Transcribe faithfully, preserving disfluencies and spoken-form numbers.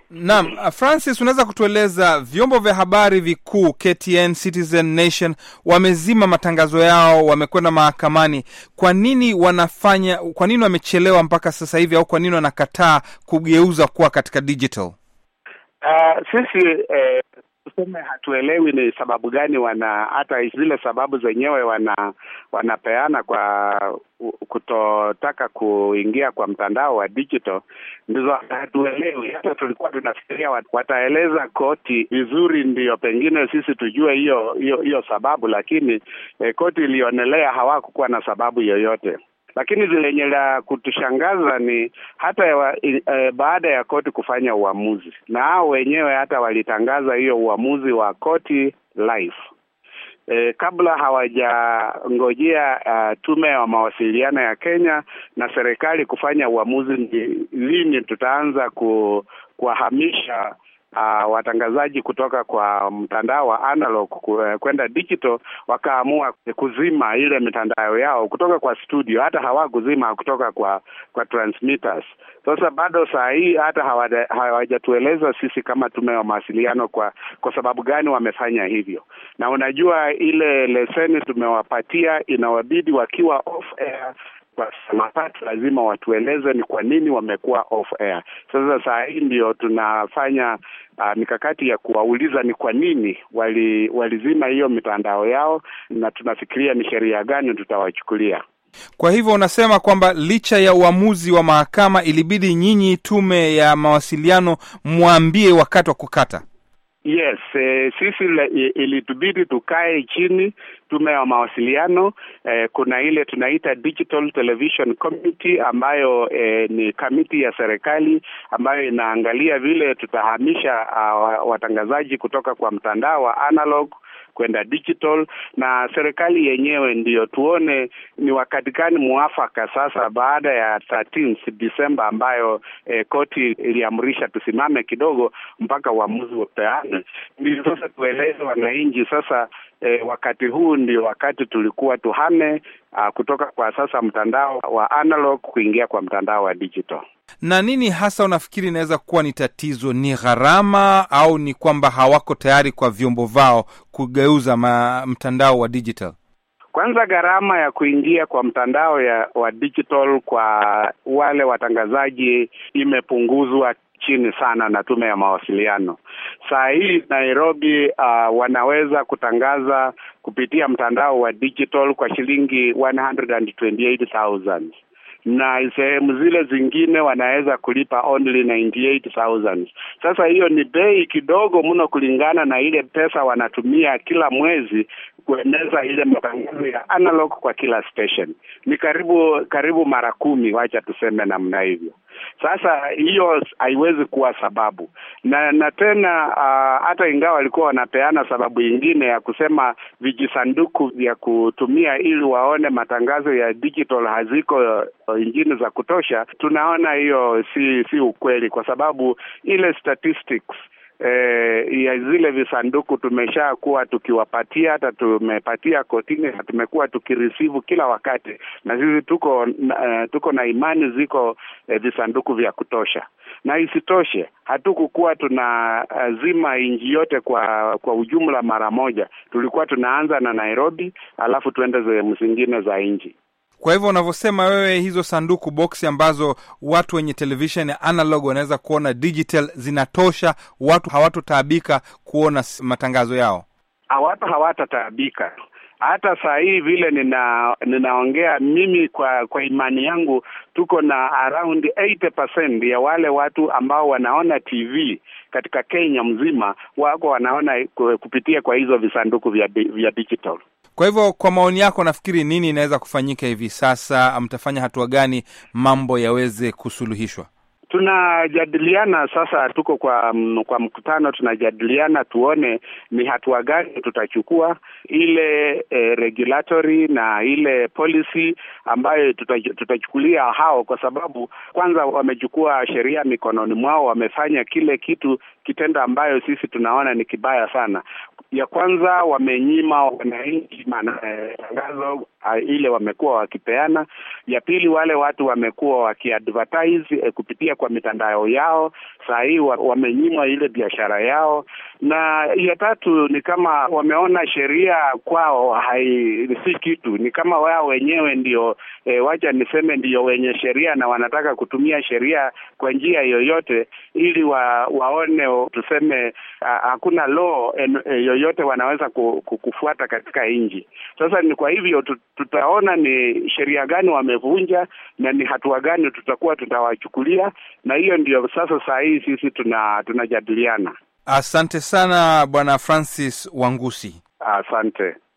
Naam, Francis, unaweza kutueleza vyombo vya habari vikuu K T N, Citizen, Nation wamezima matangazo yao, wamekwenda mahakamani. Kwa nini wanafanya, kwa nini wamechelewa mpaka sasa hivi, au kwa nini wanakataa kugeuza kuwa katika digital? Uh, sisi eh, tuseme hatuelewi ni sababu gani wana, hata zile sababu zenyewe wana wanapeana kwa kutotaka kuingia kwa mtandao wa digital, ndizo hatuelewi. Hata tulikuwa tunafikiria wataeleza koti vizuri ndio pengine sisi tujue hiyo hiyo hiyo sababu, lakini eh, koti ilionelea hawakuwa na sababu yoyote. Lakini lenye la kutushangaza ni hata ya, e, baada ya koti kufanya uamuzi, na hao wenyewe hata walitangaza hiyo uamuzi wa koti live. E, kabla hawajangojea uh, tume ya mawasiliano ya Kenya na serikali kufanya uamuzi lini tutaanza ku, kuhamisha Uh, watangazaji kutoka kwa mtandao wa analog kwenda digital, wakaamua kuzima ile mitandao yao kutoka kwa studio. Hata hawakuzima kutoka kwa kwa transmitters. Sasa bado saa hii hata hawajatueleza sisi kama tume ya mawasiliano kwa kwa sababu gani wamefanya hivyo. Na unajua ile leseni tumewapatia inawabidi wakiwa off air kwa sababu lazima watueleze ni kwa nini wamekuwa off air. Sasa saa hii ndio tunafanya uh, mikakati ya kuwauliza ni kwa nini wali walizima hiyo mitandao yao, na tunafikiria ni sheria gani tutawachukulia. Kwa hivyo unasema kwamba licha ya uamuzi wa mahakama ilibidi nyinyi tume ya mawasiliano muambie wakati wa kukata? Yes, eh, sisi ilitubidi tukae chini tume ya mawasiliano. Eh, kuna ile tunaita Digital Television Committee ambayo eh, ni kamiti ya serikali ambayo inaangalia vile tutahamisha uh, watangazaji kutoka kwa mtandao wa analog kwenda digital, na serikali yenyewe ndiyo tuone ni wakati gani muafaka sasa baada ya thirteenth December ambayo eh, koti iliamrisha tusimame kidogo mpaka uamuzi upeane. Ndio sasa tueleze wananchi sasa eh, wakati huu ndio wakati tulikuwa tuhame uh, kutoka kwa sasa mtandao wa analog kuingia kwa mtandao wa digital. Na nini hasa unafikiri inaweza kuwa ni tatizo? Ni gharama au ni kwamba hawako tayari kwa vyombo vao kugeuza ma, mtandao wa digital? Kwanza gharama ya kuingia kwa mtandao ya wa digital kwa wale watangazaji imepunguzwa chini sana na tume ya mawasiliano. Saa hii Nairobi uh, wanaweza kutangaza kupitia mtandao wa digital kwa shilingi one hundred twenty-eight thousand. Na sehemu zile zingine wanaweza kulipa only ninety-eight thousand. Sasa hiyo ni bei kidogo mno kulingana na ile pesa wanatumia kila mwezi kueneza ile matangazo ya analog kwa kila station. Ni karibu karibu mara kumi, wacha tuseme namna hivyo. Sasa hiyo haiwezi kuwa sababu. Na na tena uh, hata ingawa walikuwa wanapeana sababu nyingine ya kusema vijisanduku vya kutumia ili waone matangazo ya digital haziko nyingine za kutosha, tunaona hiyo si si ukweli, kwa sababu ile statistics Eh, ya zile visanduku tumesha kuwa tukiwapatia, hata tumepatia kotini na tumekuwa tukireceive kila wakati, na sisi tuko uh, tuko na imani ziko eh, visanduku vya kutosha. Na isitoshe hatukukuwa tunazima uh, inji yote kwa kwa ujumla mara moja. Tulikuwa tunaanza na Nairobi alafu tuende sehemu zingine za inji. Kwa hivyo unavyosema wewe, hizo sanduku box ambazo watu wenye television ya analog wanaweza kuona digital zinatosha, watu hawatotaabika kuona matangazo yao? Hawatu hawatataabika. Hata saa hii vile nina ninaongea mimi, kwa kwa imani yangu tuko na around eighty percent ya wale watu ambao wanaona T V katika Kenya mzima wako wanaona kupitia kwa hizo visanduku vya vya digital. Kwa hivyo kwa maoni yako nafikiri nini inaweza kufanyika hivi sasa? Mtafanya hatua gani mambo yaweze kusuluhishwa? Tunajadiliana sasa, tuko kwa m, kwa mkutano tunajadiliana tuone ni hatua gani tutachukua, ile eh, regulatory na ile policy ambayo tutachukulia hao, kwa sababu kwanza wamechukua sheria mikononi mwao, wamefanya kile kitu kitendo ambayo sisi tunaona ni kibaya sana. Ya kwanza wamenyima wananchi matangazo uh, ile wamekuwa wakipeana. Ya pili, wale watu wamekuwa wakiadvertise eh, kupitia kwa mitandao yao, saa hii wamenyimwa ile biashara yao. Na ya tatu ni kama wameona sheria kwao hai si kitu, ni kama wao wenyewe ndio eh, wacha niseme ndio wenye sheria, na wanataka kutumia sheria kwa njia yoyote ili wa, waone tuseme hakuna uh, law en, eh, yoyote wanaweza kufuata katika nchi. Sasa ni kwa hivyo tutaona ni sheria gani wamevunja na ni hatua gani tutakuwa tutawachukulia, na hiyo ndio sasa saa hii sisi tuna tunajadiliana. Asante sana Bwana Francis Wangusi. Asante.